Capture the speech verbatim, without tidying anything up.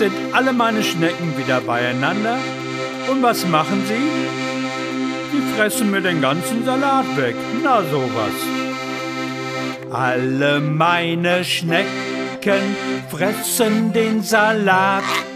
sind alle meine Schnecken wieder beieinander. Und was machen sie? Sie fressen mir den ganzen Salat weg. Na sowas. Alle meine Schnecken fressen den Salat.